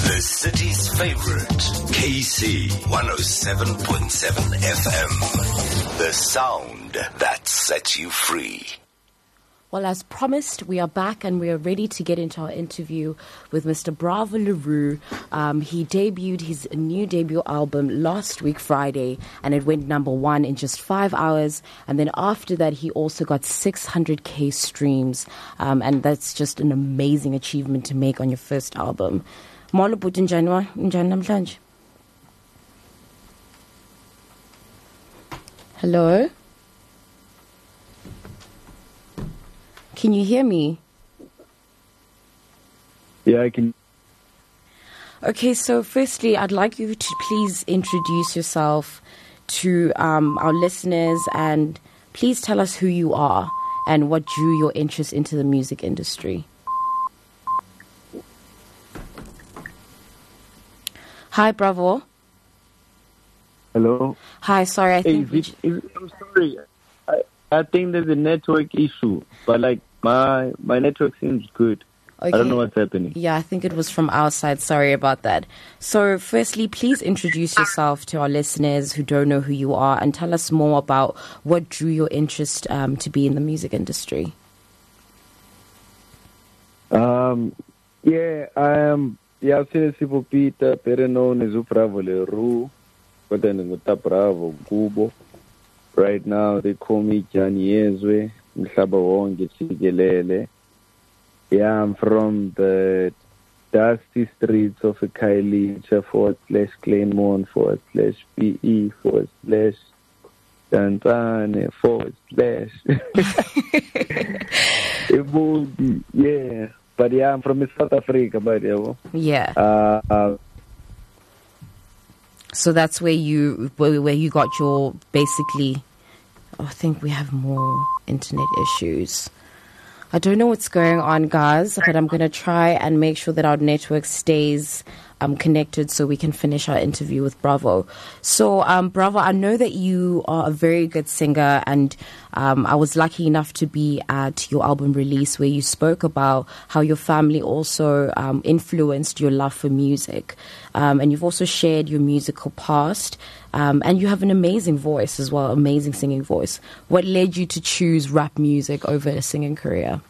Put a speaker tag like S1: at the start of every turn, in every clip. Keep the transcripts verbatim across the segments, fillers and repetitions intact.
S1: The city's favorite, K C one oh seven point seven F M. The sound that sets you free.
S2: Well, as promised, we are back and we are ready to get into our interview with Mister Bravo LaRue. Um, he debuted his new debut album last week, Friday, and it went number one in just five hours. And then after that, he also got six hundred K streams. Um, and that's just an amazing achievement to make on your first album. Molo buti njani wa njani namhlanje? Hello? Can you hear me?
S3: Yeah, I can.
S2: Okay, so firstly, I'd like you to please introduce yourself to um, our listeners and please tell us who you are and what drew your interest into the music industry. Hi, Bravo.
S3: Hello.
S2: Hi, sorry, I
S3: Hey,
S2: think...
S3: is it, is, I'm sorry. I, I think there's a network issue, but like my my network seems good.
S2: Okay.
S3: I don't know what's happening.
S2: Yeah, I think it was from our side. Sorry about that. So firstly, please introduce yourself to our listeners who don't know who you are and tell us more about what drew your interest um, to be in the music industry.
S3: Um, yeah, I am. Yeah, I've seen it, people Peter, better known as Bravo LaRue, but then with Bravo Kubo. Right now, they call me Johnny Yezwe, Mhlaba wonke jikelele. Yeah, I'm from the dusty streets of Khayelitsha forward slash Claremont forward slash B E forward slash Danzane forward slash. Yeah, but yeah, I'm from South Africa, but yeah.
S2: Yeah.
S3: Uh, uh,
S2: so that's where you where, where you got your basically. Oh, I think we have more internet issues. I don't know what's going on, guys, but I'm going to try and make sure that our network stays um, connected so we can finish our interview with Bravo. So, um, Bravo, I know that you are a very good singer, and um, I was lucky enough to be at your album release where you spoke about how your family also um, influenced your love for music. Um, and you've also shared your musical past. Um, and you have an amazing voice as well, amazing singing voice. What led you to choose rap music over a singing career?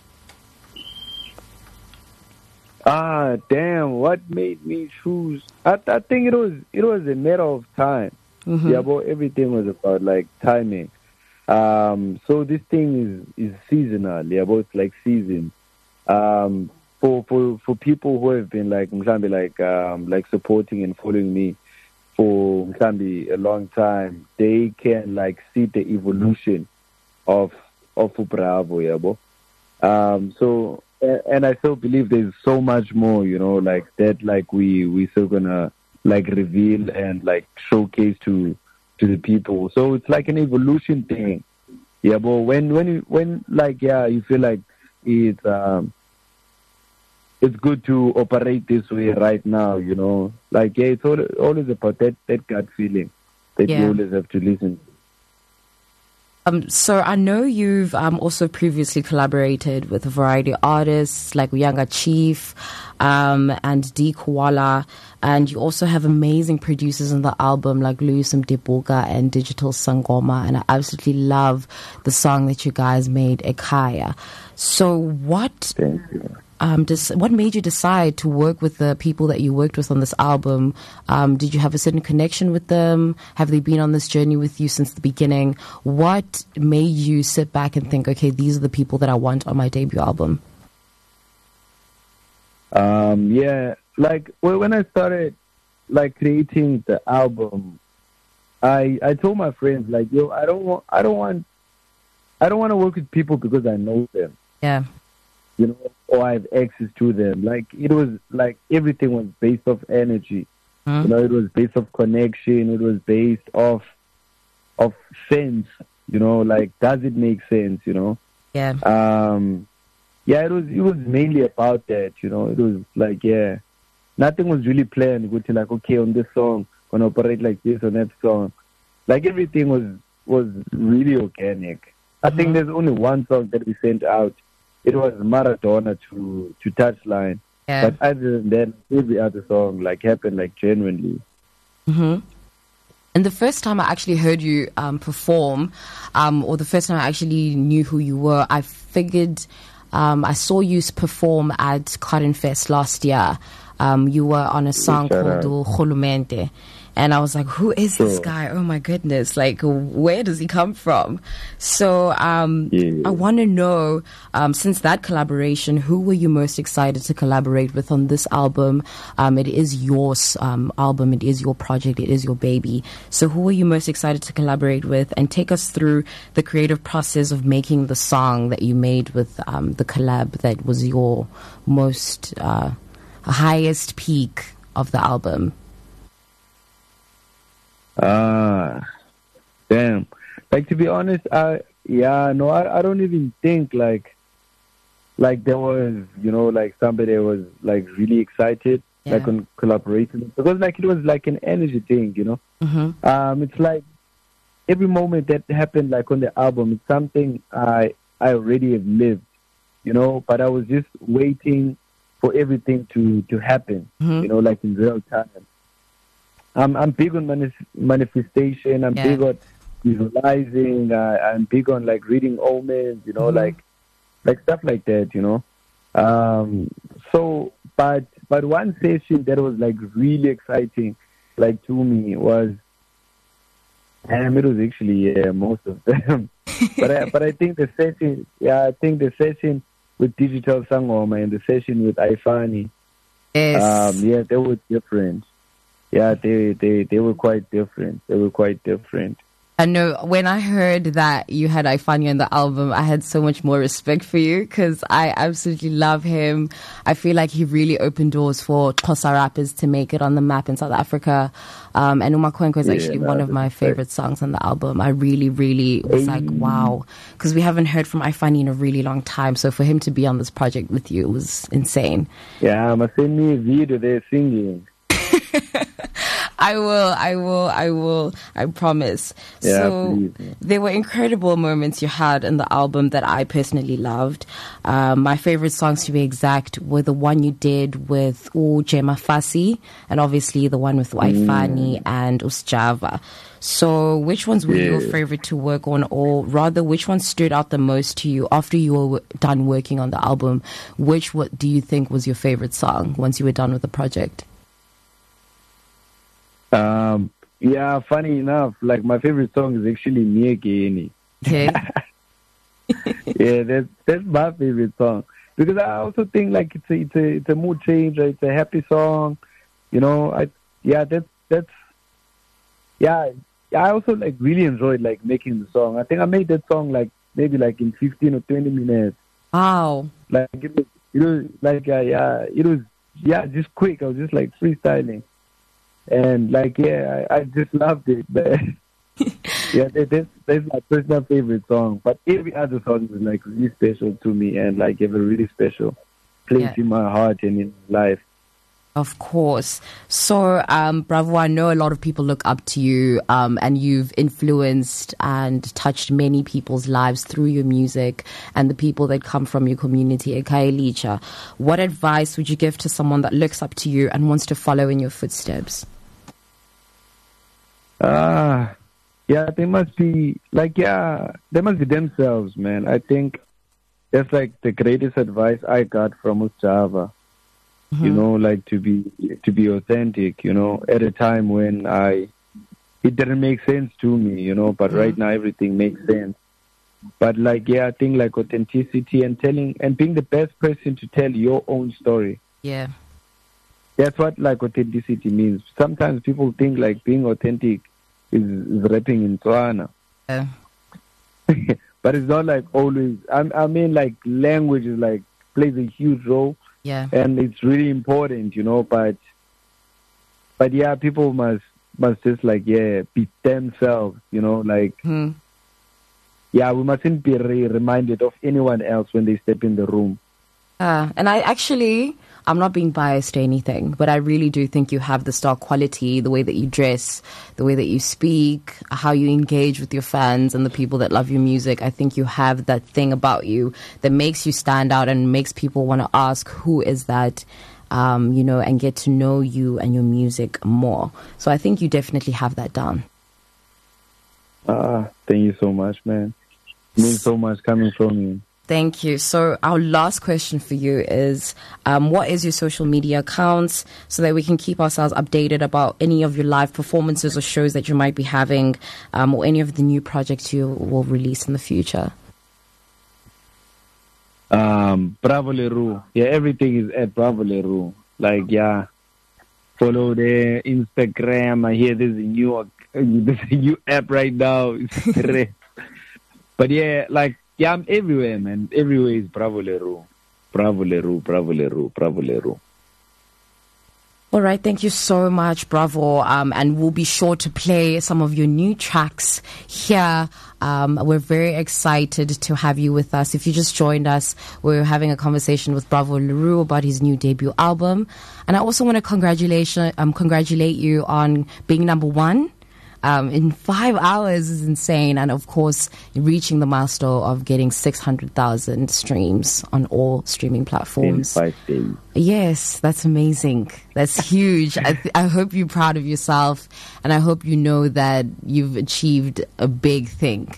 S3: Ah, damn! What made me choose? I, I think it was it was a matter of time.
S2: Mm-hmm.
S3: Yeah, but everything was about like timing. Um, so this thing is is seasonal. Yeah, but it's like season. Um, for for for people who have been like mhlambi like um like supporting and following me for mhlambi a long time, they can like see the evolution of of Bravo. Yeah, but um, so. And I still believe there's so much more, you know, like that, like we we still gonna like reveal and like showcase to to the people. So it's like an evolution thing, yeah. But when when you, when like yeah, you feel like it's um it's good to operate this way right now, you know. Like yeah, it's always, always about that that gut feeling that
S2: yeah.
S3: you always have to listen.
S2: Um, so I know you've um, also previously collaborated with a variety of artists like Uyanga Chief um, and D Koala, and you also have amazing producers on the album like Louis Mdibuga and Digital Sangoma, and I absolutely love the song that you guys made, Ekaya. So what...
S3: Thank you.
S2: Um, does, what made you decide to work with the people that you worked with on this album? Um, did you have a certain connection with them? Have they been on this journey with you since the beginning? What made you sit back and think, okay, these are the people that I want on my debut album?
S3: Um, yeah, like well, when I started like creating the album, I I told my friends like, yo, I don't want, I don't want, I don't want to work with people because I know them.
S2: Yeah.
S3: You know, or I have access to them. Like it was like everything was based off energy. Mm. You know, it was based off connection. It was based off of sense. You know, like does it make sense? You know.
S2: Yeah.
S3: Um. Yeah, it was. It was mainly about that. You know, it was like yeah, nothing was really planned. Go to like okay on this song, gonna operate like this on that song. Like everything was was really organic. I mm-hmm. think there's only one song that we sent out. It was Maradona to to Touchline,
S2: Yeah.
S3: But other than that, every other song like happened like genuinely.
S2: Mm-hmm. And the first time I actually heard you um, perform, um, or the first time I actually knew who you were, I figured um, I saw you perform at Cotton Fest last year. Um, you were on a song
S3: Shout
S2: called Khulumente. And I was like, who is this
S3: Sure.
S2: guy? Oh my goodness. Like, where does he come from? So, um,
S3: Yeah.
S2: I want to know, um, since that collaboration, who were you most excited to collaborate with on this album? Um, it is your, um, album. It is your project. It is your baby. So who were you most excited to collaborate with? And take us through the creative process of making the song that you made with, um, the collab that was your most, uh, highest peak of the album.
S3: Ah, damn. Like, to be honest, I yeah, no, I, I don't even think like like there was, you know, like somebody was like really excited,
S2: Yeah.
S3: like on collaboration, because like it was like an energy thing, you know.
S2: Mm-hmm.
S3: Um, it's like every moment that happened, like on the album, it's something I I already have lived, you know. But I was just waiting for everything to to happen,
S2: Mhm.
S3: you know, like in real time. I'm I'm big on manif- manifestation. I'm
S2: Yeah.
S3: big on visualizing. Uh, I'm big on like reading omens, you know,
S2: Mhm.
S3: like like stuff like that, you know. Um, so, but but one session that was like really exciting, like to me, was, um, it was actually yeah, most of them. but I, but I think the session, yeah, I think the session with Digital Sangoma and the session with Ifani,
S2: Yes.
S3: um, yeah, they were different. Yeah, they, they, they were quite different. They were quite different.
S2: I know when I heard that you had Ifani on the album, I had so much more respect for you because I absolutely love him. I feel like he really opened doors for Xhosa rappers to make it on the map in South Africa. Um, and Umakwenko is
S3: Yeah,
S2: actually
S3: no,
S2: one of my
S3: that's
S2: favorite songs on the album. I really, really was like, wow. Because we haven't heard from Ifani in a really long time. So for him to be on this project with you, it was insane.
S3: Yeah, must send me a video there singing.
S2: I will, I will, I will, I promise.
S3: Yeah,
S2: so
S3: please.
S2: there were incredible moments you had in the album that I personally loved. Um, my favorite songs, to be exact, were the one you did with U Jema Fasi, and obviously the one with Waifani and Usjava. So which ones were your
S3: Yeah.
S2: favorite to work on, or rather which one stood out the most to you after you were done working on the album? Which what do you think was your favorite song once you were done with the project?
S3: Um, yeah, funny enough, like my favorite song is actually Miegeni.
S2: Okay.
S3: Yeah, that's that's my favorite song because I also think like it's a it's a it's a mood changer. It's a happy song, you know. I yeah, that's that's yeah. I also like really enjoyed like making the song. I think I made that song like maybe like in fifteen or twenty minutes.
S2: Wow.
S3: Like it was, it was like uh, yeah, it was yeah, just quick. I was just like freestyling. And like, yeah, I, I just loved it. But yeah, that, that's, that's my personal favorite song. But every other song is like really special to me and like have a really special place
S2: Yeah.
S3: in my heart and in life.
S2: Of course. So, um, Bravo, I know a lot of people look up to you, um, and you've influenced and touched many people's lives through your music and the people that come from your community, Khayelitsha. What advice would you give to someone that looks up to you and wants to follow in your footsteps?
S3: Ah, yeah, they must be like, yeah, they must be themselves, man. I think that's like the greatest advice I got from Usjava.
S2: Mm-hmm.
S3: You know, like to be to be authentic. You know, at a time when I it didn't make sense to me. You know, but
S2: Mm-hmm.
S3: right now everything makes sense. But like, yeah, I think like authenticity and telling and being the best person to tell your own story.
S2: Yeah.
S3: That's what like authenticity means. Sometimes people think like being authentic is, is rapping in Tswana.
S2: Yeah.
S3: But it's not like always. I, I mean, like language is like plays a huge role,
S2: Yeah.
S3: and it's really important, you know. But but yeah, people must must just like yeah be themselves, you know. Like
S2: Hmm.
S3: yeah, we mustn't be re- reminded of anyone else when they step in the room.
S2: Uh, and I actually, I'm not being biased or anything, but I really do think you have the star quality, the way that you dress, the way that you speak, how you engage with your fans and the people that love your music. I think you have that thing about you that makes you stand out and makes people want to ask, who is that um, you know, and get to know you and your music more. So I think you definitely have that down.
S3: Ah, thank you so much, man. It means so much coming from you.
S2: Thank you. So our last question for you is, um, what is your social media accounts so that we can keep ourselves updated about any of your live performances or shows that you might be having, um, or any of the new projects you will release in the future?
S3: Um, Bravo Leroux. Yeah, everything is at Bravo Leroux. Like, yeah, follow the Instagram. I hear there's a new, there's a new app right now. It's but yeah, like, yeah, I'm everywhere, man. Everywhere is Bravo Leroux. Bravo Leroux, Bravo Leroux, Bravo Leroux.
S2: All right, thank you so much, Bravo. Um, and we'll be sure to play some of your new tracks here. Um, we're very excited to have you with us. If you just joined us, we're having a conversation with Bravo Leroux about his new debut album. And I also want to congratulate, um, congratulate you on being number one. Um, in five hours is insane. And of course, reaching the milestone of getting six hundred thousand streams on all streaming platforms.
S3: In five days.
S2: Yes, that's amazing. That's huge. I, th- I hope you're proud of yourself. And I hope you know that you've achieved a big thing.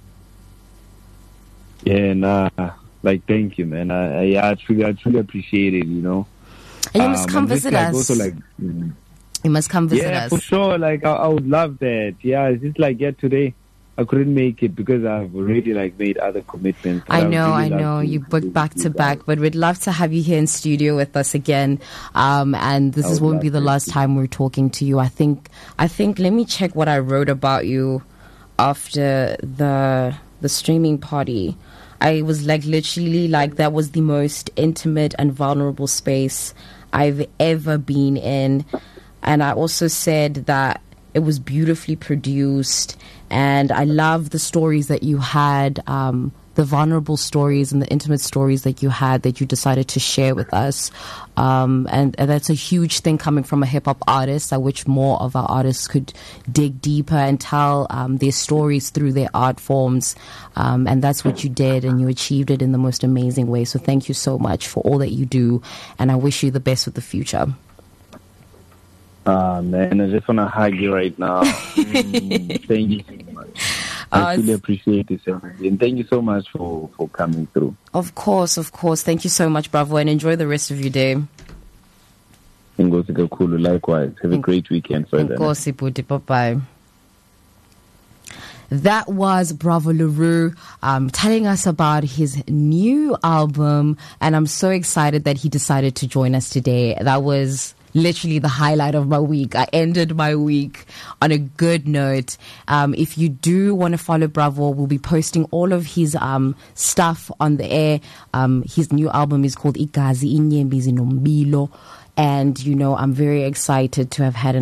S3: Yeah, nah. Like, thank you, man. I, I, yeah, I, truly, I truly appreciate it, you know.
S2: And you must
S3: um,
S2: come visit
S3: like,
S2: us.
S3: Also, like, mm,
S2: You must come visit
S3: yeah,
S2: us.
S3: for sure. Like, I, I would love that. Yeah, it's just like, yeah, today I couldn't make it because I've already, like, made other commitments.
S2: I know,
S3: I, really
S2: I know.
S3: to,
S2: You booked
S3: to,
S2: back
S3: to
S2: to back, but we'd love to have you here in studio with us again. Um, and this
S3: I
S2: is
S3: would
S2: won't be
S3: love
S2: the
S3: to.
S2: last time we're talking to you. I think, I think, let me check what I wrote about you after the the streaming party. I was like, literally, like, that was the most intimate and vulnerable space I've ever been in. And I also said that it was beautifully produced, and I love the stories that you had, um, the vulnerable stories and the intimate stories that you had that you decided to share with us. Um, and, and that's a huge thing coming from a hip-hop artist. I wish more of our artists could dig deeper and tell um, their stories through their art forms. Um, and that's what you did, and you achieved it in the most amazing way. So thank you so much for all that you do, and I wish you the best with the future.
S3: Ah, man, I just want to hug you right now. mm, thank you so much. I
S2: Uh,
S3: really appreciate this, and thank you so much for, for coming through.
S2: Of course, of course. Thank you so much, Bravo, and enjoy the rest of your day.
S3: Ngozi Kakhulu, likewise. Have a great weekend further.
S2: Ngozi Bhuti, bye-bye. That was Bravo Leroux um, telling us about his new album, and I'm so excited that he decided to join us today. That was literally the highlight of my week. I ended my week on a good note. Um, if you do want to follow Bravo, we'll be posting all of his um, stuff on the air. Um, his new album is called Igazi Inyembezi Nombilo. And, you know, I'm very excited to have had an